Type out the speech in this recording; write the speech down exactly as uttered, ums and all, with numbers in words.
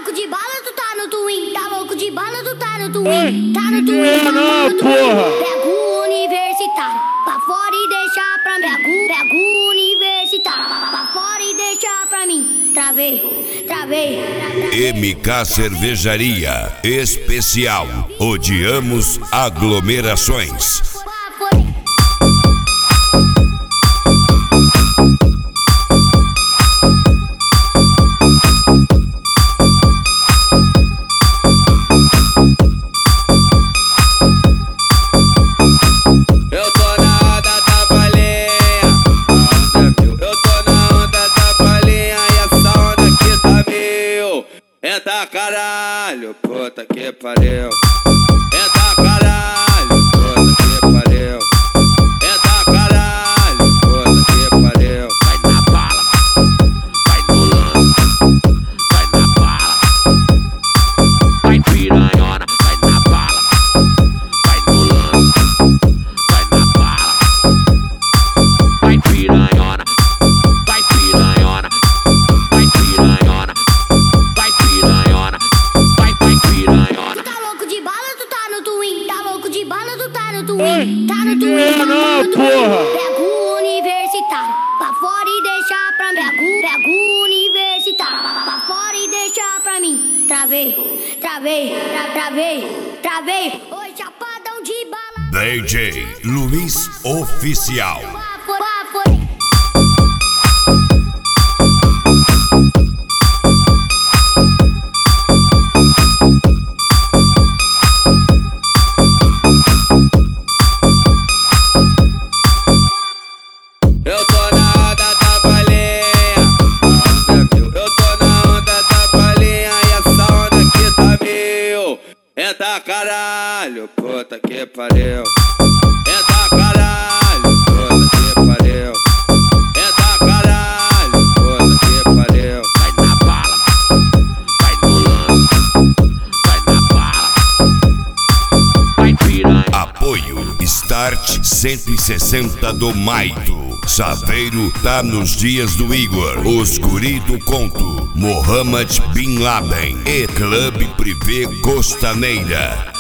louco de bala, tu tá no twin. Tá louco de bala, tu tá no twin. Tá no twin, tá não, no twin. porra. Pega o universitário pra fora e deixa pra mim. Pega o, pega o universitário pra fora e deixa pra mim. Travei, travei, travei. M K Cervejaria Especial. Odiamos aglomerações. Eu tô na onda da balinha, eu tô na onda da balinha e essa onda aqui tá mil. Eita caralho, puta que pariu. Eita caralho, puta que pariu. Eita caralho, puta que pariu. Vai na bala, vai no lance, vai na bala, vai piranhona, vai na bala, vai no lance, vai na bala, vai piranhona, vai piranhona, vai piranhona, vai piranhona, vai, vai piranhona. Tu tá louco de bala, tu tá no twin. Tá louco de bala, tu tá no twin. Tá no twin, tá não, no twin. porra. Pega o universitário pra fora e deixa pra mim. Pega o, pega o universitário pra fora e deixa pra mim. Travei, travei, tra, travei, travei. Oi, chapadão de bala. D J Luiz Oficial. Bafo, bafo. Eu tô na onda da balinha, eu tô na onda da balinha e essa onda aqui tá mil. Eita caralho, puta que pariu. Eita caralho, puta que pariu. Eita caralho, puta que pariu. Vai na bala, vai no lance, vai na bala, vai piranha. Apoio Start cento e sessenta do Maito. Saveiro tá nos dias do Igor. Os Guri do Conto. Mohammed Bin Laden e Clube Privé Costaneira.